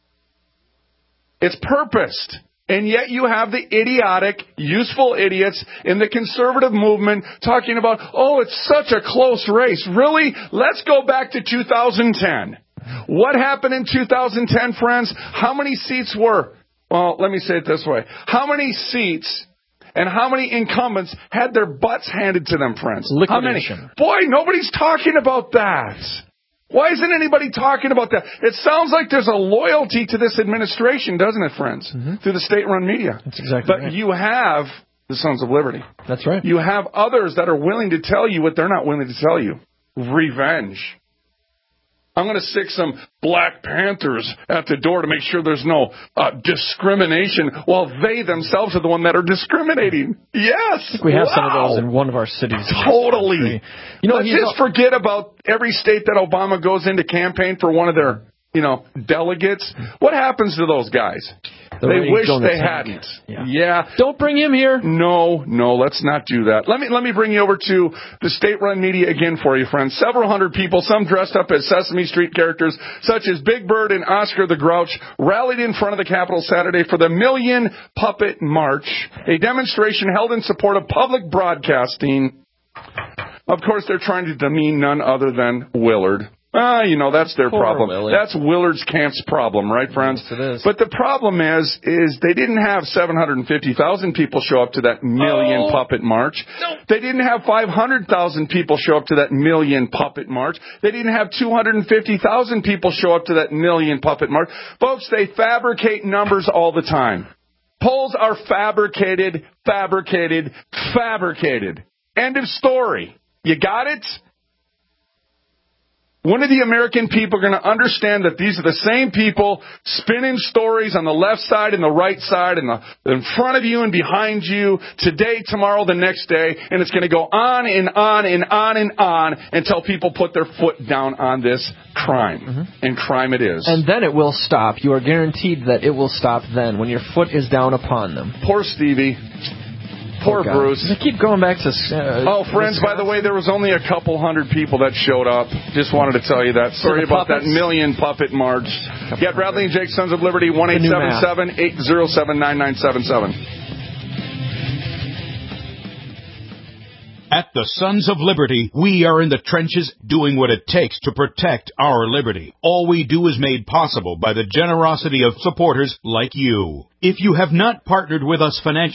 It's purposed. And yet you have the idiotic, useful idiots in the conservative movement talking about, oh, it's such a close race. Really? Let's go back to two thousand ten. What happened in two thousand ten, friends? How many seats were, well, let me say it this way. How many seats and how many incumbents had their butts handed to them, friends? Liquidation. How many? Boy, nobody's talking about that. Why isn't anybody talking about that? It sounds like there's a loyalty to this administration, doesn't it, friends? Mm-hmm. Through the state-run media. That's exactly but right. But you have the Sons of Liberty. That's right. You have others that are willing to tell you what they're not willing to tell you. Revenge. I'm going to stick some Black Panthers at the door to make sure there's no uh, discrimination while they themselves are the one that are discriminating. Yes. We have wow. some of those in one of our cities. Totally. You know, Let's just all... forget about every state that Obama goes into campaign for one of their, you know, delegates. What happens to those guys? The they wish they tank. hadn't. Yeah. yeah. Don't bring him here. No, no, let's not do that. Let me let me bring you over to the state-run media again for you, friends. Several hundred people, some dressed up as Sesame Street characters, such as Big Bird and Oscar the Grouch, rallied in front of the Capitol Saturday for the Million Puppet March, a demonstration held in support of public broadcasting. Of course, they're trying to demean none other than Willard. Ah, you know, that's their Poor problem. Willie. That's Willard's camp's problem, right, friends? Yes, it is. But the problem is, is they didn't have seven hundred fifty thousand people show up to that Million oh. Puppet March. No. They didn't have five hundred thousand people show up to that Million Puppet March. They didn't have two hundred fifty thousand people show up to that Million Puppet March. Folks, they fabricate numbers all the time. Polls are fabricated, fabricated, fabricated. End of story. You got it? When are the American people going to understand that these are the same people spinning stories on the left side and the right side and the, in front of you and behind you today, tomorrow, the next day, and it's going to go on and on and on and on until people put their foot down on this crime. Mm-hmm. And crime it is. And then it will stop. You are guaranteed that it will stop then when your foot is down upon them. Poor Stevie. Poor oh, Bruce. They keep going back to... Uh, oh, friends, by the way, there was only a couple hundred people that showed up. Just wanted to tell you that. Sorry about puppets? that Million Puppet March. Yeah, Bradley and Jake, Sons of Liberty, one eight seven seven, eight zero seven, nine nine seven seven. At the Sons of Liberty, we are in the trenches doing what it takes to protect our liberty. All we do is made possible by the generosity of supporters like you. If you have not partnered with us financially,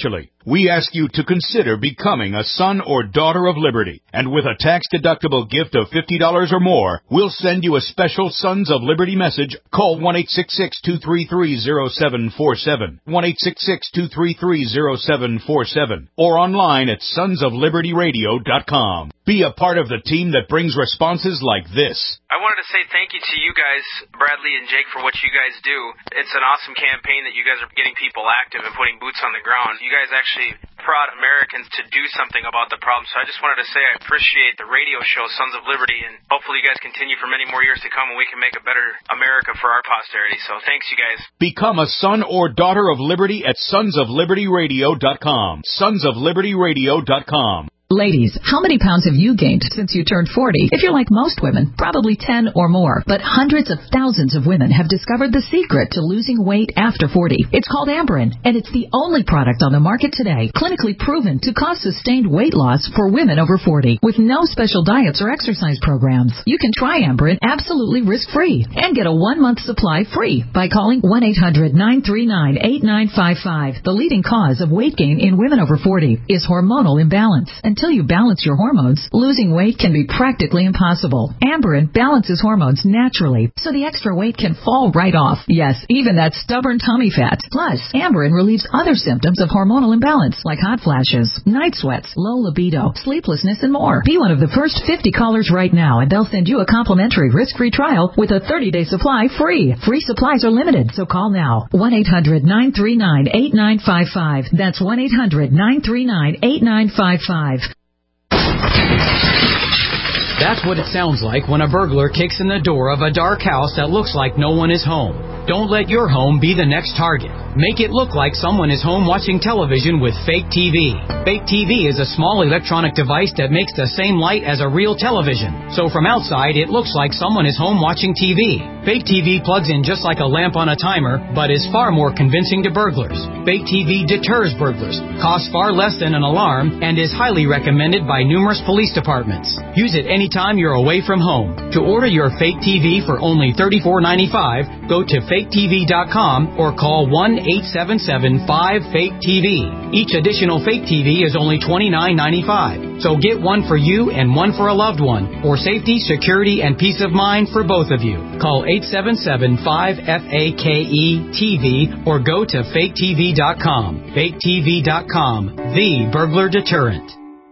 we ask you to consider becoming a son or daughter of Liberty. And with a tax-deductible gift of fifty dollars or more, we'll send you a special Sons of Liberty message. Call one eight six six, two three three, zero seven four seven, one eight six six, two three three, zero seven four seven, or online at sons of liberty radio dot com. Be a part of the team that brings responses like this. I wanted to say thank you to you guys, Bradley and Jake, for what you guys do. It's an awesome campaign that you guys are getting people active and putting boots on the ground. You guys actually prod Americans to do something about the problem. So I just wanted to say I appreciate the radio show, Sons of Liberty, and hopefully you guys continue for many more years to come and we can make a better America for our posterity. So thanks, you guys. Become a son or daughter of Liberty at sons of liberty radio dot com. sons of liberty radio dot com. Ladies, how many pounds have you gained since you turned forty? If you're like most women, probably ten or more. But hundreds of thousands of women have discovered the secret to losing weight after forty. It's called Amberen, and it's the only product on the market today clinically proven to cause sustained weight loss for women over forty with no special diets or exercise programs. You can try Amberen absolutely risk-free and get a one-month supply free by calling one eight hundred, nine three nine, eight nine five five. The leading cause of weight gain in women over forty is hormonal imbalance. And Until you balance your hormones, losing weight can be practically impossible. Amberen balances hormones naturally, so the extra weight can fall right off. Yes, even that stubborn tummy fat. Plus, Amberen relieves other symptoms of hormonal imbalance, like hot flashes, night sweats, low libido, sleeplessness, and more. Be one of the first fifty callers right now, and they'll send you a complimentary risk-free trial with a thirty-day supply free. Free supplies are limited, so call now. one eight hundred, nine three nine, eight nine five five. That's one eight hundred, nine three nine, eight nine five five. That's what it sounds like when a burglar kicks in the door of a dark house that looks like no one is home. Don't let your home be the next target. Make it look like someone is home watching television with Fake T V. Fake T V is a small electronic device that makes the same light as a real television. So from outside, it looks like someone is home watching T V. Fake T V plugs in just like a lamp on a timer, but is far more convincing to burglars. Fake T V deters burglars, costs far less than an alarm, and is highly recommended by numerous police departments. Use it anytime you're away from home. To order your Fake T V for only thirty-four ninety-five, go to fake T V dot com or call one eight seven seven, five, fake T V. Each additional Fake T V is only twenty-nine ninety-five. So get one for you and one for a loved one, for safety, security, and peace of mind for both of you. Call eight seven seven, five, F A K E T V or go to fake T V dot com. fake T V dot com, the burglar deterrent.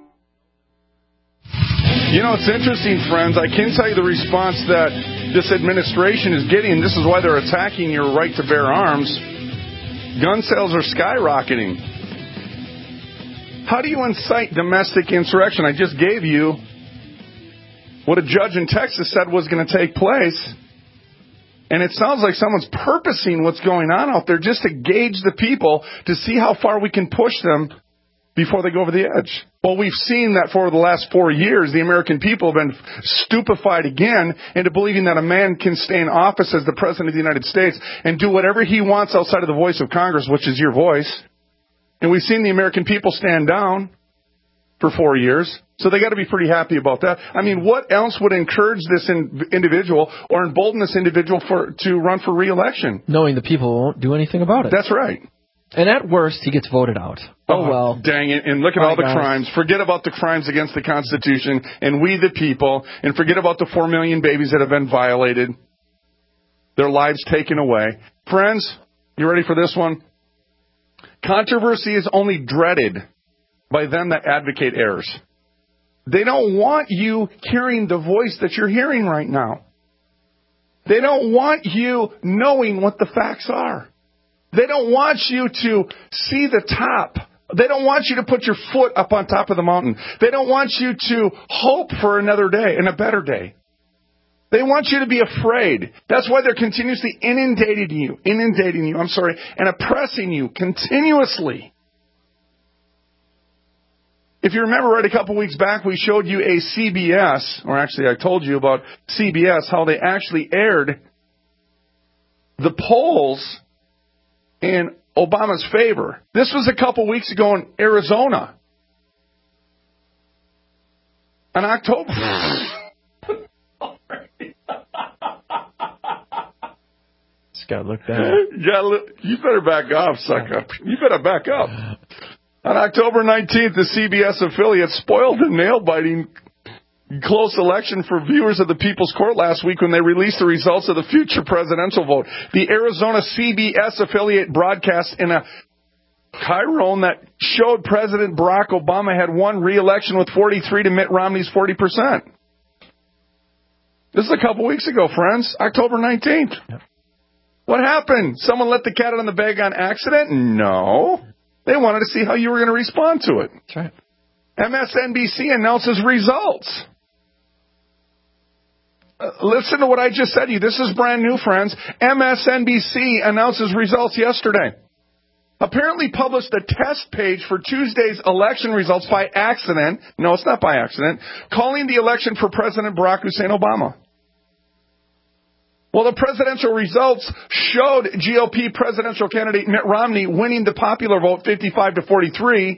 You know, it's interesting, friends. I can tell you the response that this administration is getting. This is why they're attacking your right to bear arms. Gun sales are skyrocketing. How do you incite domestic insurrection? I just gave you what a judge in Texas said was going to take place. And it sounds like someone's purposing what's going on out there just to gauge the people to see how far we can push them before they go over the edge. Well, we've seen that for the last four years, the American people have been stupefied again into believing that a man can stay in office as the President of the United States and do whatever he wants outside of the voice of Congress, which is your voice. And we've seen the American people stand down for four years. So they got to be pretty happy about that. I mean, what else would encourage this in, individual or embolden this individual for to run for re-election? Knowing the people won't do anything about it. That's right. And at worst, he gets voted out. Oh, oh well. Dang it. And look at Bye, all the guys. crimes. Forget about the crimes against the Constitution and we the people. And forget about the four million babies that have been violated. Their lives taken away. Friends, you ready for this one? Controversy is only dreaded by them that advocate errors. They don't want you hearing the voice that you're hearing right now. They don't want you knowing what the facts are. They don't want you to see the top. They don't want you to put your foot up on top of the mountain. They don't want you to hope for another day and a better day. They want you to be afraid. That's why they're continuously inundating you, inundating you, I'm sorry, and oppressing you continuously. If you remember right a couple weeks back, we showed you a C B S, or actually I told you about C B S, how they actually aired the polls in Obama's favor. This was a couple weeks ago in Arizona. In October. Just gotta look down. Yeah, you better back off, sucker. You better back up. On October nineteenth, the C B S affiliate spoiled the nail-biting close election for viewers of the People's Court last week when they released the results of the future presidential vote. The Arizona C B S affiliate broadcast in a chyron that showed President Barack Obama had won re-election with forty-three to Mitt Romney's forty percent. This is a couple weeks ago, friends. October nineteenth. Yep. What happened? Someone let the cat out of the bag on accident? No. They wanted to see how you were going to respond to it. That's right. M S N B C announces results. Uh, listen to what I just said to you. This is brand new, friends. M S N B C announces results yesterday. Apparently published a test page for Tuesday's election results by accident. No, it's not by accident. Calling the election for President Barack Hussein Obama. Well, the presidential results showed G O P presidential candidate Mitt Romney winning the popular vote fifty-five to forty-three.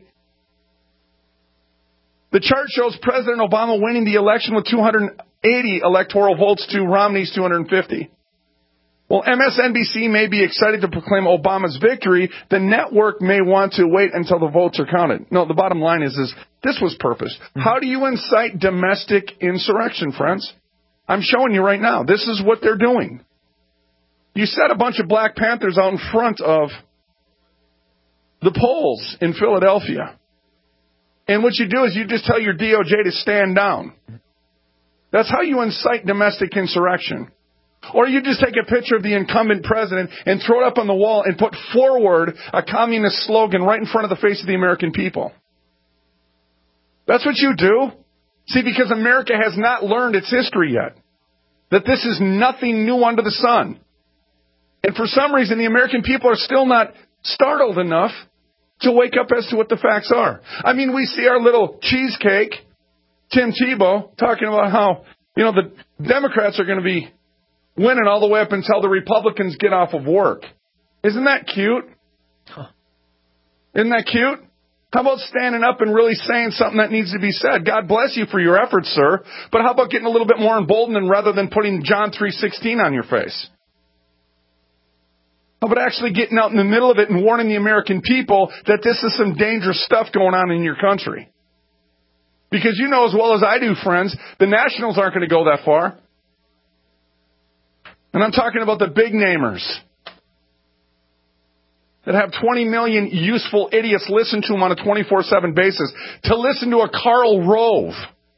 The chart shows President Obama winning the election with two hundred eighty electoral votes to Romney's two hundred fifty. Well, M S N B C may be excited to proclaim Obama's victory. The network may want to wait until the votes are counted. No, the bottom line is, is this was purposed. Mm-hmm. How do you incite domestic insurrection, friends? I'm showing you right now. This is what they're doing. You set a bunch of Black Panthers out in front of the polls in Philadelphia. And what you do is you just tell your D O J to stand down. That's how you incite domestic insurrection. Or you just take a picture of the incumbent president and throw it up on the wall and put forward a communist slogan right in front of the face of the American people. That's what you do. See, because America has not learned its history yet. That this is nothing new under the sun. And for some reason, the American people are still not startled enough to wake up as to what the facts are. I mean, we see our little cheesecake, Tim Tebow, talking about how, you know, the Democrats are going to be winning all the way up until the Republicans get off of work. Isn't that cute? Huh. Isn't that cute? How about standing up and really saying something that needs to be said? God bless you for your efforts, sir. But how about getting a little bit more emboldened rather than putting John three sixteen on your face? How about actually getting out in the middle of it and warning the American people that this is some dangerous stuff going on in your country? Because you know as well as I do, friends, the Nationals aren't going to go that far. And I'm talking about the big namers that have twenty million useful idiots listen to them on a twenty-four seven basis. To listen to a Karl Rove,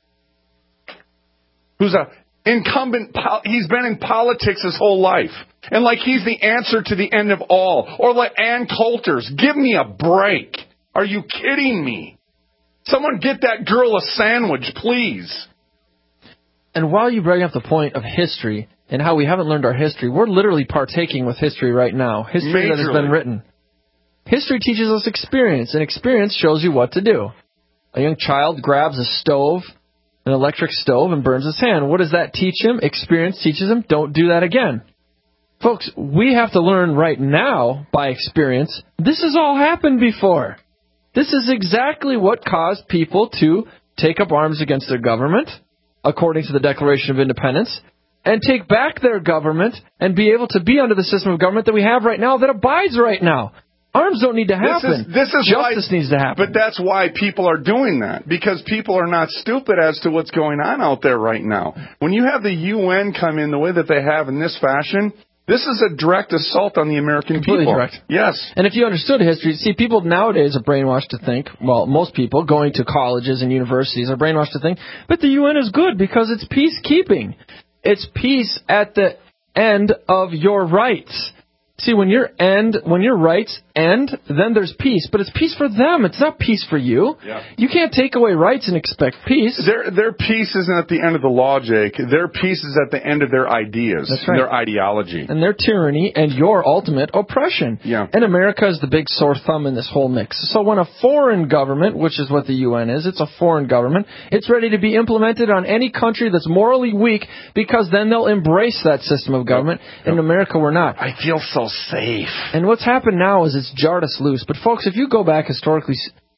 who's a incumbent, he's been in politics his whole life. And like he's the answer to the end of all. Or like Ann Coulter's. Give me a break. Are you kidding me? Someone get that girl a sandwich, please. And while you bring up the point of history and how we haven't learned our history, we're literally partaking with history right now. History Majorly. that has been written. History teaches us experience, and experience shows you what to do. A young child grabs a stove, an electric stove, and burns his hand. What does that teach him? Experience teaches him, don't do that again. Folks, we have to learn right now, by experience, this has all happened before. This is exactly what caused people to take up arms against their government, according to the Declaration of Independence, and take back their government and be able to be under the system of government that we have right now that abides right now. Arms don't need to happen. This is, this is Justice why, needs to happen. But that's why people are doing that, because people are not stupid as to what's going on out there right now. When you have the U N come in the way that they have in this fashion, this is a direct assault on the American Completely people. Direct. Yes. And if you understood history, see, people nowadays are brainwashed to think, well, most people going to colleges and universities are brainwashed to think, but the U N is good because it's peacekeeping. It's peace at the end of your rights. See, when your end, when your rights end, then there's peace. But it's peace for them. It's not peace for you. Yeah. You can't take away rights and expect peace. Their their peace isn't at the end of the law, Jake. Their peace is at the end of their ideas, That's right. their ideology. And their tyranny and your ultimate oppression. Yeah. And America is the big sore thumb in this whole mix. So when a foreign government, which is what the U N is, it's a foreign government, it's ready to be implemented on any country that's morally weak, because then they'll embrace that system of government. Yep. Yep. In America, we're not. I feel so safe. And what's happened now is it's jarred us loose. But folks, if you go back historically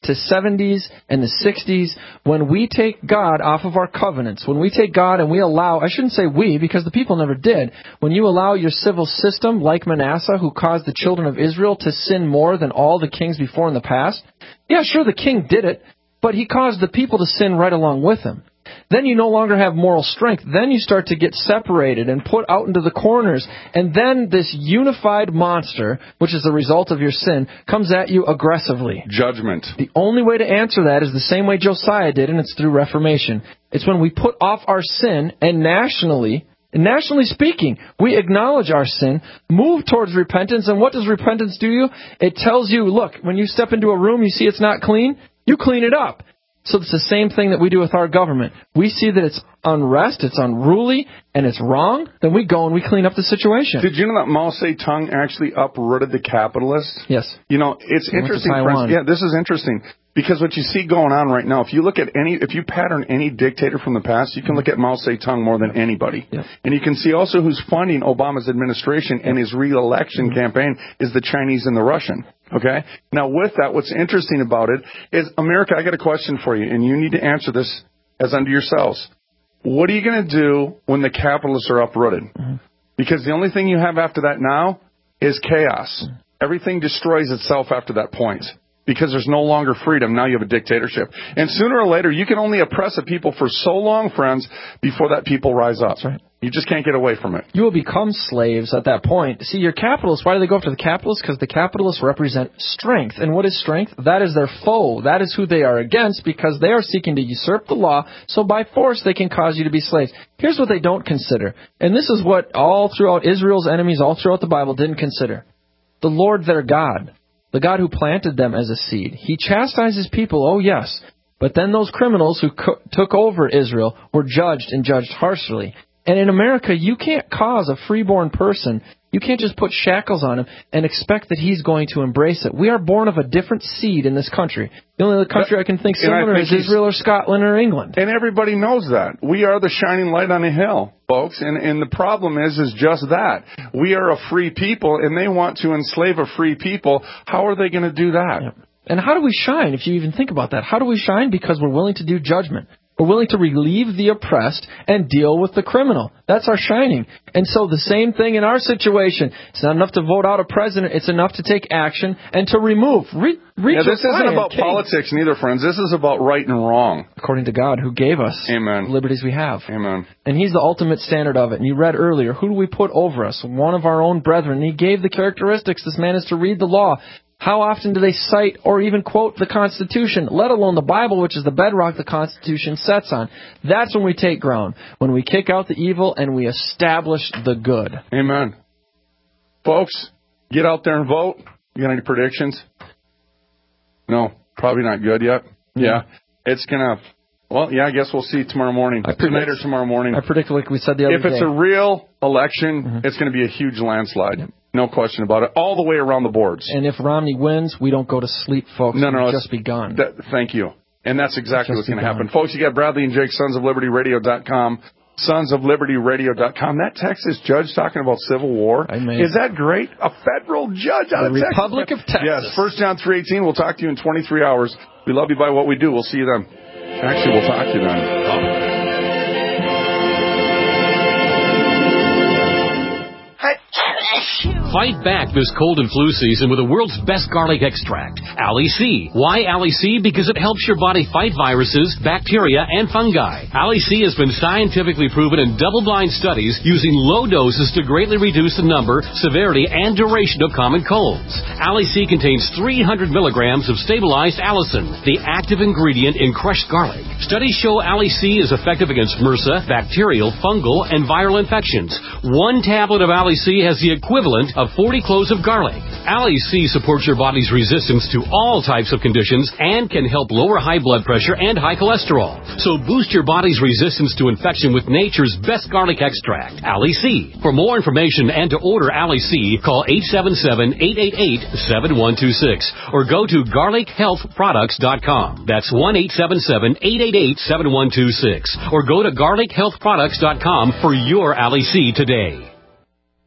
to seventies and the sixties, when we take God off of our covenants, when we take God and we allow, I shouldn't say we, because the people never did, when you allow your civil system, like Manasseh, who caused the children of Israel to sin more than all the kings before in the past, yeah, sure, the king did it, but he caused the people to sin right along with him. Then you no longer have moral strength. Then you start to get separated and put out into the corners. And then this unified monster, which is the result of your sin, comes at you aggressively. Judgment. The only way to answer that is the same way Josiah did, and it's through reformation. It's when we put off our sin and nationally, nationally speaking, we acknowledge our sin, move towards repentance. And what does repentance do you? It tells you, look, when you step into a room, you see it's not clean, you clean it up. So it's the same thing that we do with our government. We see that it's unrest, it's unruly, and it's wrong, then we go and we clean up the situation. Did you know that Mao Zedong actually uprooted the capitalists? Yes. You know, it's He interesting, went to friends. Yeah, this is interesting. Because what you see going on right now, if you look at any, if you pattern any dictator from the past, you can look at Mao Zedong more than anybody. Yep. And you can see also who's funding Obama's administration and his re-election mm-hmm. campaign is the Chinese and the Russian. Okay? Now, with that, what's interesting about it is, America, I got a question for you, and you need to answer this as unto yourselves. What are you going to do when the capitalists are uprooted? Mm-hmm. Because the only thing you have after that now is chaos. Mm-hmm. Everything destroys itself after that point. Because there's no longer freedom. Now you have a dictatorship. And sooner or later, you can only oppress a people for so long, friends, before that people rise up. That's right. You just can't get away from it. You will become slaves at that point. See, your capitalists, why do they go after the capitalists? Because the capitalists represent strength. And what is strength? That is their foe. That is who they are against, because they are seeking to usurp the law, so by force they can cause you to be slaves. Here's what they don't consider. And this is what all throughout Israel's enemies, all throughout the Bible, didn't consider. The Lord their God. The God who planted them as a seed. He chastises people, oh yes. But then those criminals who co- took over Israel were judged and judged harshly. And in America, you can't cause a freeborn person, you can't just put shackles on him and expect that he's going to embrace it. We are born of a different seed in this country. The only other country I can think similar think is Israel or Scotland or England. And everybody knows that. We are the shining light on a hill, folks. And, and the problem is, is just that. We are a free people, and they want to enslave a free people. How are they going to do that? Yep. And how do we shine, if you even think about that? How do we shine? Because we're willing to do judgment. We're willing to relieve the oppressed and deal with the criminal. That's our shining. And so the same thing in our situation. It's not enough to vote out a president. It's enough to take action and to remove. Re- reach yeah, this isn't about king. politics neither, friends. This is about right and wrong. According to God, who gave us Amen. the liberties we have. Amen. And He's the ultimate standard of it. And you read earlier, who do we put over us? One of our own brethren. And He gave the characteristics. This man is to read the law. How often do they cite or even quote the Constitution, let alone the Bible, which is the bedrock the Constitution sets on? That's when we take ground, when we kick out the evil and we establish the good. Amen. Folks, get out there and vote. You got any predictions? No, probably not good yet. Yeah, it's going to, well, yeah, I guess we'll see tomorrow morning. I predict, Tonight or tomorrow morning. I predict, like we said the other if day. If it's a real election, mm-hmm. it's going to be a huge landslide. Yep. No question about it. All the way around the boards. And if Romney wins, we don't go to sleep, folks. No, no, We've just begun. That, thank you. And that's exactly what's going to happen. Folks, you got Bradley and Jake, sons of liberty radio dot com. sons of liberty radio dot com. That Texas judge talking about civil war. Is that great? A federal judge out the of Texas. Republic of Texas. Yes. First John three eighteen. We'll talk to you in twenty-three hours. We love you by what we do. We'll see you then. Actually, we'll talk to you then. Oh. Fight back this cold and flu season with the world's best garlic extract, Ali C. Why Ali C? Because it helps your body fight viruses, bacteria, and fungi. Ali C has been scientifically proven in double-blind studies using low doses to greatly reduce the number, severity, and duration of common colds. Ali C contains three hundred milligrams of stabilized allicin, the active ingredient in crushed garlic. Studies show Ali C is effective against MRSA, bacterial, fungal, and viral infections. One tablet of Ali C has the equivalent of forty cloves of garlic. Ali C supports your body's resistance to all types of conditions and can help lower high blood pressure and high cholesterol. So boost your body's resistance to infection with nature's best garlic extract, Ali C. For more information and to order Ali C, call eight seven seven, eight eight eight, seven one two six or go to garlic health products dot com. That's one eight seven seven, eight eight eight, seven one two six or go to garlic health products dot com for your Ali C today.